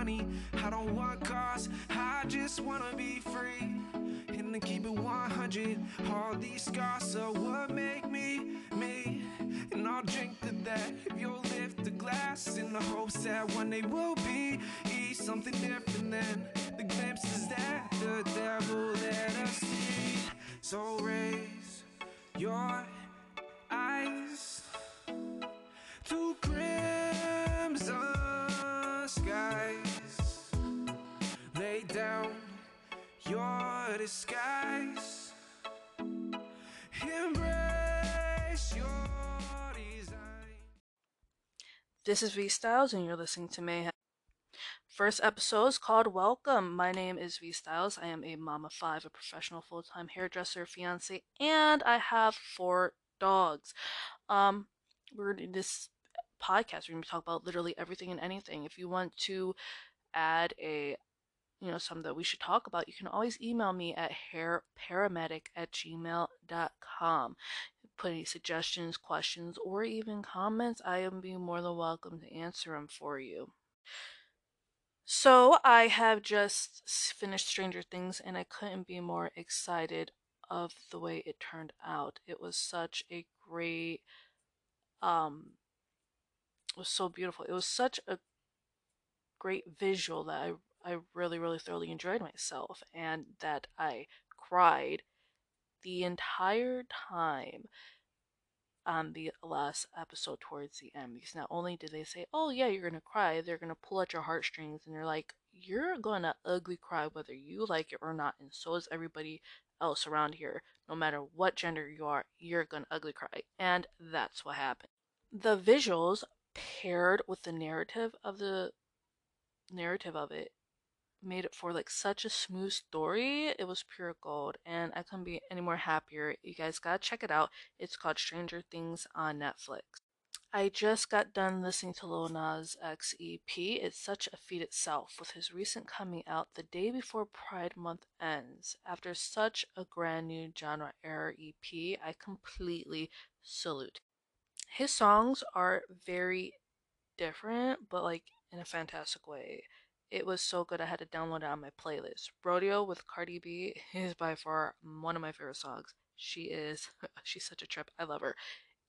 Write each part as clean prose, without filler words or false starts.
money, I don't want cars, I just wanna be free. And to keep it 100, all these scars are what make me, me. And I'll drink to that if you'll lift the glass, in the hopes that one day we'll be something different than the glimpses that the devil let us see. So raise your eyes to crimson skies. Lay down your disguise. Embrace your design. This is V Styles, and you're listening to Mayhem. First episode is called Welcome. My name is V Styles. I am a mom of 5, a professional full-time hairdresser, fiance, and I have 4 dogs. We're in this podcast. We're gonna be talking about literally everything and anything. If you want to add something that we should talk about, you can always email me at hairparamedic@gmail.com. Put any suggestions, questions, or even comments. I am being more than welcome to answer them for you. So I have just finished Stranger Things, and I couldn't be more excited of the way it turned out. It was such a great, it was so beautiful. It was such a great visual that I really, really thoroughly enjoyed myself, and that I cried the entire time on the last episode towards the end, because not only did they say, oh yeah, you're gonna cry, they're gonna pull at your heartstrings, and they're like, you're gonna ugly cry whether you like it or not, and so is everybody else around here. No matter what gender you are, you're gonna ugly cry. And that's what happened. The visuals paired with the narrative of it made it for like such a smooth story. It was pure gold, and I couldn't be any more happier. You guys gotta check it out. It's called Stranger Things on Netflix. I just got done listening to Lil Nas X EP. It's such a feat itself, with his recent coming out the day before Pride Month ends. After such a grand new genre era EP, I completely salute. His songs are very different, but like in a fantastic way. It was so good I had to download it on my playlist. Rodeo with Cardi B is by far one of my favorite songs. She's such a trip. I love her.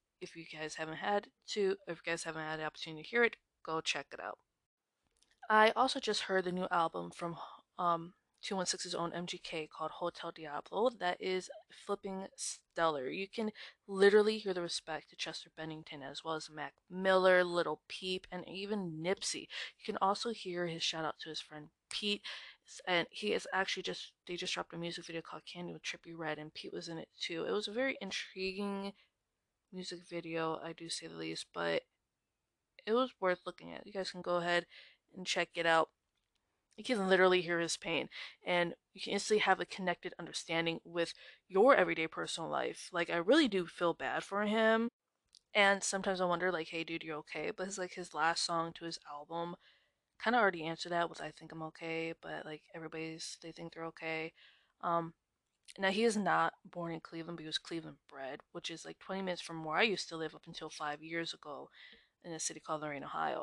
If you guys haven't had the opportunity to hear it, go check it out. I also just heard the new album from 216's own MGK called Hotel Diablo that is flipping stellar. You can literally hear the respect to Chester Bennington, as well as Mac Miller, Little Peep, and even Nipsey. You can also hear his shout out to his friend Pete, and they just dropped a music video called Candy with Trippie Redd, and Pete was in it too. It was a very intriguing music video, I do say the least, but it was worth looking at. You guys can go ahead and check it out. You can literally hear his pain, and you can instantly have a connected understanding with your everyday personal life. Like, I really do feel bad for him, and sometimes I wonder, like, hey dude, you're okay? But his last song to his album kind of already answered that with I think I'm okay, but like they think they're okay. um Now, he is not born in Cleveland, but he was Cleveland bred, which is like 20 minutes from where I used to live up until 5 years ago, in a city called Lorain, Ohio.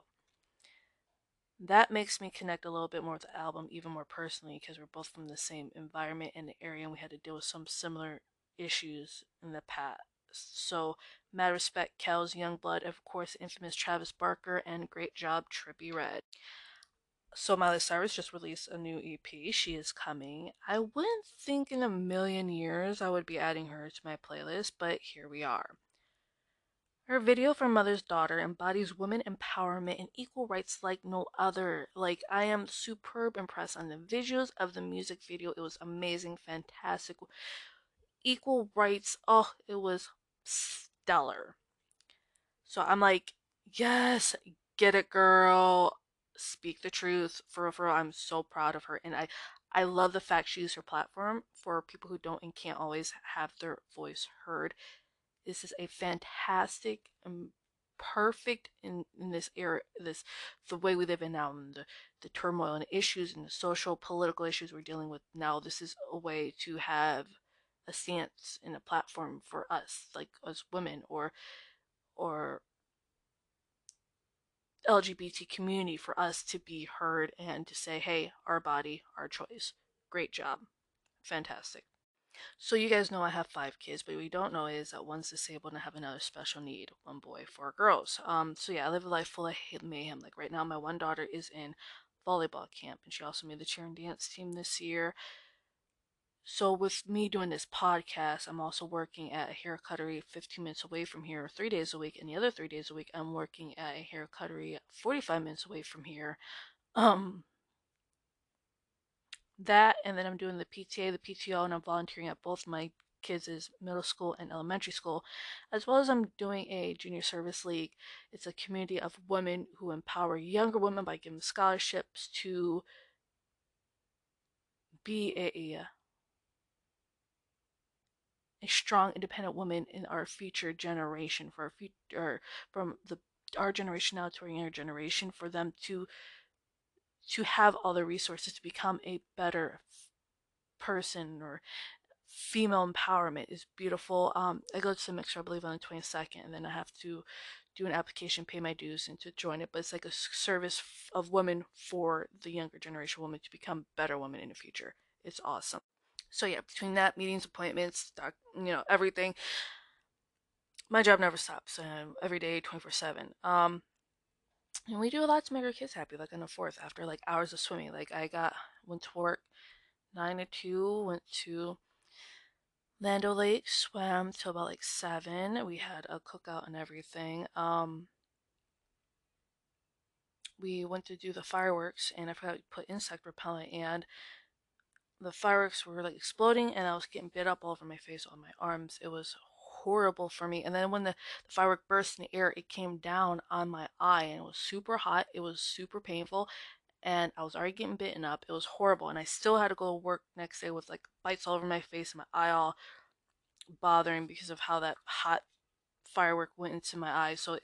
That makes me connect a little bit more with the album, even more personally, because we're both from the same environment in the area, and we had to deal with some similar issues in the past. So, mad respect, Kells, Youngblood, of course, infamous Travis Barker, and great job, Trippie Redd. So Miley Cyrus just released a new EP. She is coming. I wouldn't think in a million years I would be adding her to my playlist, but here we are. Her video for Mother's Daughter embodies women empowerment and equal rights like no other. Like, I am superb impressed on the visuals of the music video. It was amazing, fantastic. Equal rights. Oh, it was stellar. So I'm like, yes, get it, girl. Speak the truth. For real, I'm so proud of her. And I love the fact she used her platform for people who don't and can't always have their voice heard. This is a fantastic and perfect in this era, the way we live in now, and the turmoil and issues and the social political issues we're dealing with now. This is a way to have a stance and a platform for us, like as women, or LGBT community for us to be heard and to say, hey, our body, our choice. Great job. Fantastic. So you guys know I have 5 kids, but what you don't know is that one's disabled and I have another special need, 1 boy, 4 girls. So yeah, I live a life full of mayhem. Like right now, my one daughter is in volleyball camp, and she also made the cheer and dance team this year. So with me doing this podcast, I'm also working at a hair cuttery 15 minutes away from here, 3 days a week, and the other 3 days a week, I'm working at a hair cuttery 45 minutes away from here. Um, that, and then I'm doing the PTA, the PTO, and I'm volunteering at both my kids' middle school and elementary school, as well as I'm doing a junior service league. It's a community of women who empower younger women by giving scholarships to be a strong, independent woman in our future generation, for our future, from our generation now to our younger generation, for them to have all the resources to become a better person. Or female empowerment is beautiful. I go to the mixer, I believe, on the 22nd, and then I have to do an application, pay my dues, and to join it. But it's like a service of women for the younger generation women to become better women in the future. It's awesome. So yeah, between that, meetings, appointments, everything, my job never stops. Every day, 24/7. And we do a lot to make our kids happy. Like on the 4th, after like hours of swimming, like went to work 9 to 2, went to Lando Lake, swam till about like 7. We had a cookout and everything. We went to do the fireworks, and I forgot to put insect repellent, and the fireworks were like exploding, and I was getting bit up all over my face, on my arms. It was horrible for me. And then when the firework burst in the air, it came down on my eye, and it was super hot. It was super painful, and I was already getting bitten up. It was horrible, and I still had to go to work next day with like bites all over my face and my eye all bothering because of how that hot firework went into my eye. So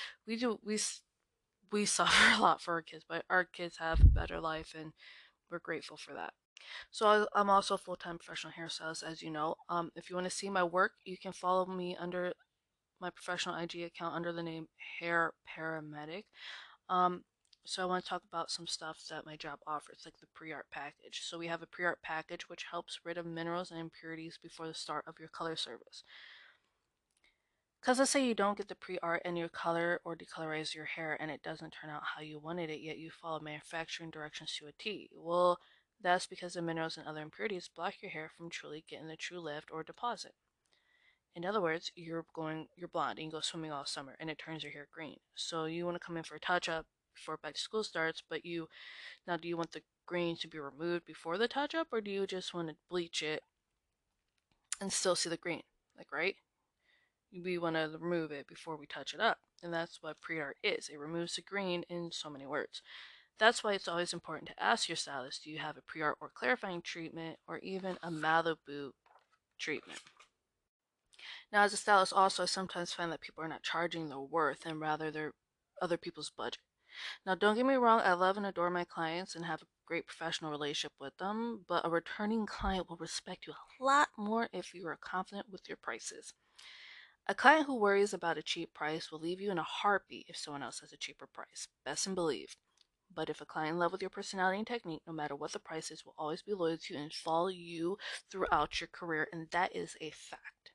we suffer a lot for our kids, but our kids have a better life, and we're grateful for that. So I'm also a full-time professional hairstylist, as you know. If you want to see my work, you can follow me under my professional IG account under the name Hair Paramedic. Um, so I want to talk about some stuff that my job offers, like the pre-art package. So we have a pre-art package which helps rid of minerals and impurities before the start of your color service. Because let's say you don't get the pre-art and you color or decolorize your hair and it doesn't turn out how you wanted it, yet you follow manufacturing directions to a T. Well, that's because the minerals and other impurities block your hair from truly getting the true lift or deposit. In other words, you're blonde and you go swimming all summer and it turns your hair green. So you want to come in for a touch-up before back to school starts, but do you want the green to be removed before the touch-up, or do you just want to bleach it and still see the green? Like, right? We want to remove it before we touch it up. And that's what pre-art is. It removes the green in so many words. That's why it's always important to ask your stylist, do you have a pre-art or clarifying treatment, or even a Malibu treatment? Now, as a stylist also, I sometimes find that people are not charging their worth, and rather they're other people's budget. Now, don't get me wrong, I love and adore my clients and have a great professional relationship with them, but a returning client will respect you a lot more if you are confident with your prices. A client who worries about a cheap price will leave you in a heartbeat if someone else has a cheaper price. Best and believe. But if a client in love with your personality and technique, no matter what the price is, will always be loyal to you and follow you throughout your career, and that is a fact.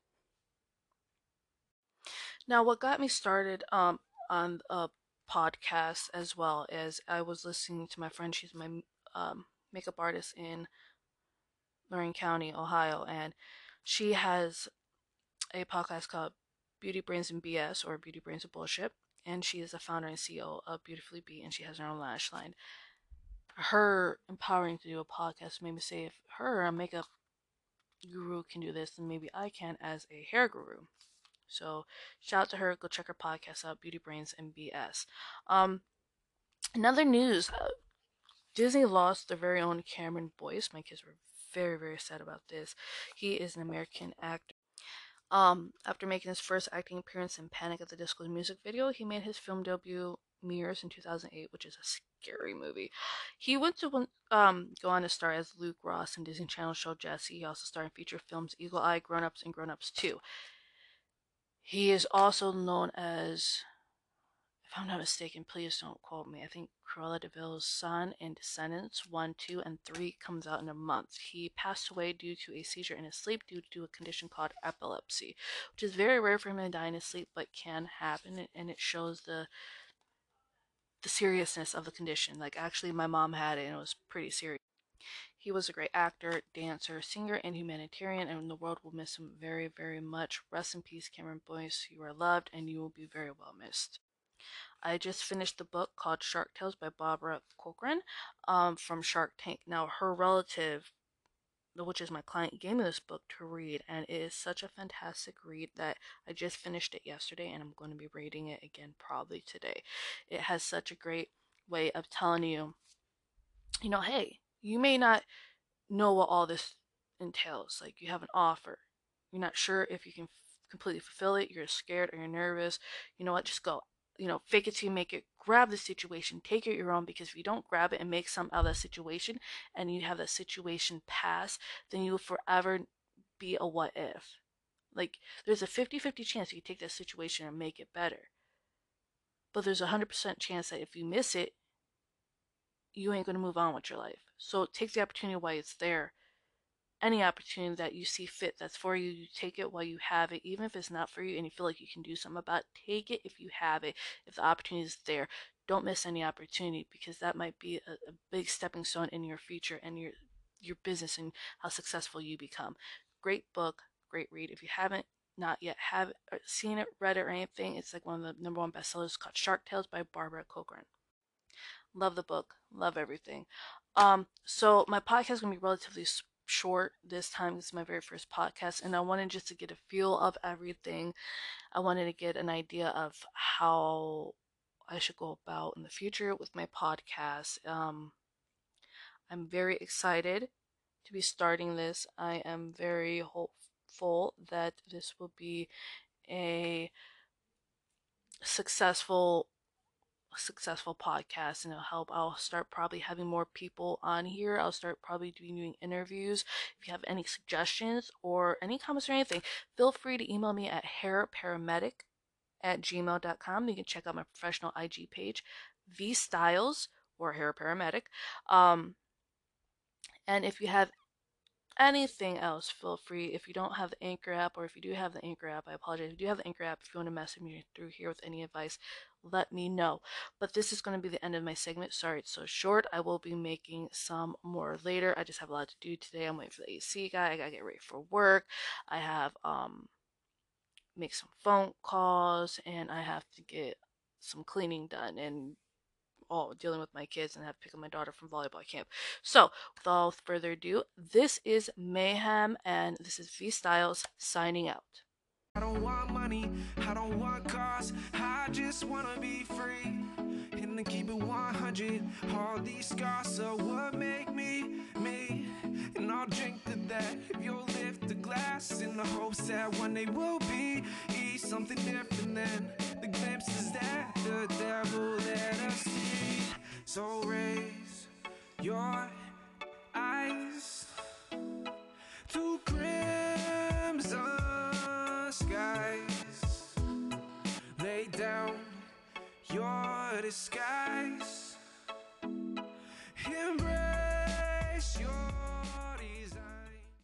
Now, what got me started on a podcast as well as I was listening to my friend. She's my makeup artist in Lorraine County, Ohio, and she has a podcast called Beauty Brains and BS, or Beauty Brains and Bullshit. And she is the founder and CEO of Beautifully Be, and she has her own lash line. Her empowering to do a podcast made me say, if her, a makeup guru, can do this, then maybe I can as a hair guru. So shout out to her. Go check her podcast out, Beauty Brains and BS. Another news, Disney lost their very own Cameron Boyce. My kids were very, very sad about this. He is an American actor. After making his first acting appearance in Panic at the Disco music video, he made his film debut Mirrors in 2008, which is a scary movie. He went to go on to star as Luke Ross in Disney Channel show Jessie. He also starred in feature films Eagle Eye, Grown Ups, and Grown Ups 2. He is also known as, if I'm not mistaken, please don't quote me. I think Cruella de Vil's son in Descendants 1, 2, and 3 comes out in a month. He passed away due to a seizure in his sleep due to a condition called epilepsy, which is very rare for him to die in his sleep, but can happen, and it shows the seriousness of the condition. Like, actually, my mom had it, and it was pretty serious. He was a great actor, dancer, singer, and humanitarian, and the world will miss him very, very much. Rest in peace, Cameron Boyce. You are loved, and you will be very well missed. I just finished the book called Shark Tales by Barbara Corcoran from Shark Tank. Now, her relative, which is my client, gave me this book to read, and it is such a fantastic read that I just finished it yesterday, and I'm going to be reading it again probably today. It has such a great way of telling you, hey, you may not know what all this entails. Like, you have an offer, you're not sure if you can completely fulfill it, you're scared or you're nervous. You know what? Just go. Fake it till you make it. Grab the situation, take it your own, because if you don't grab it and make some out of that situation and you have that situation pass, then you will forever be a what if. Like, there's a 50-50 chance you can take that situation and make it better. But there's a 100% chance that if you miss it, you ain't going to move on with your life. So take the opportunity while it's there. Any opportunity that you see fit that's for you, you take it while you have it. Even if it's not for you and you feel like you can do something about it, take it if you have it. If the opportunity is there, don't miss any opportunity, because that might be a big stepping stone in your future and your business and how successful you become. Great book, great read. If you haven't not yet have seen it, read it, or anything, it's like one of the number one bestsellers called Shark Tales by Barbara Corcoran. Love the book, love everything. So my podcast is gonna be relatively short this time. This is my very first podcast, and I wanted just to get a feel of everything. I wanted to get an idea of how I should go about in the future with my podcast. I'm very excited to be starting this. I am very hopeful that this will be a successful podcast, and I'll start probably having more people on here. I'll start probably doing interviews. If you have any suggestions or any comments or anything, feel free to email me at hairparamedic@gmail.com. You can check out my professional IG page, V Styles or Hair Paramedic. And if you have anything else, feel free. If you don't have the Anchor app, or if you do have the Anchor app, I apologize. If you do have the Anchor app, if you want to message me through here with any advice, let me know. But this is going to be the end of my segment. Sorry it's so short. I will be making some more later. I just have a lot to do today. I'm waiting for the AC guy. I gotta get ready for work. I have make some phone calls, and I have to get some cleaning done, and dealing with my kids, and have to pick up my daughter from volleyball camp. So, without further ado, this is Mayhem, and this is V Styles signing out. I don't want money, I don't want cars, I just wanna be free. And to keep it 100, all these scars are what make me, me. And I'll drink to that if you'll lift the glass, in the hopes that one day we'll be something different than the glimpses that the devil let us see. So raise your eyes to crimson skies. Lay down your disguise. Embrace